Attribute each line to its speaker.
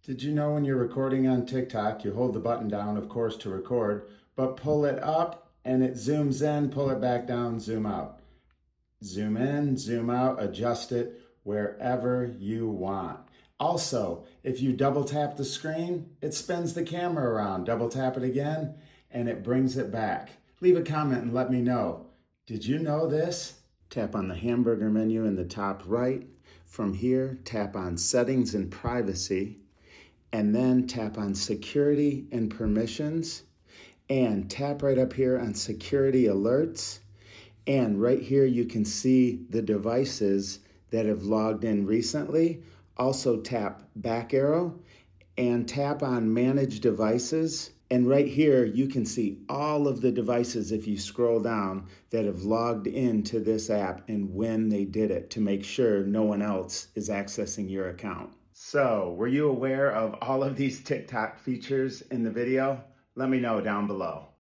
Speaker 1: Did you know when you're recording on TikTok, you hold the button down, of course, to record, but pull it up and it zooms in, pull it back down, zoom out. Zoom in, zoom out, adjust it wherever you want. Also, if you double tap the screen, it spins the camera around. Double tap it again, and it brings it back. Leave a comment and let me know. Did you know this? Tap on the hamburger menu in the top right. From here, tap on Settings and Privacy, and then tap on Security and Permissions, and tap right up here on Security Alerts. And right here, you can see the devices that have logged in recently. Also tap back arrow and tap on Manage Devices. And right here, you can see all of the devices, if you scroll down, that have logged into this app and when they did it to make sure no one else is accessing your account. So, were you aware of all of these TikTok features in the video? Let me know down below.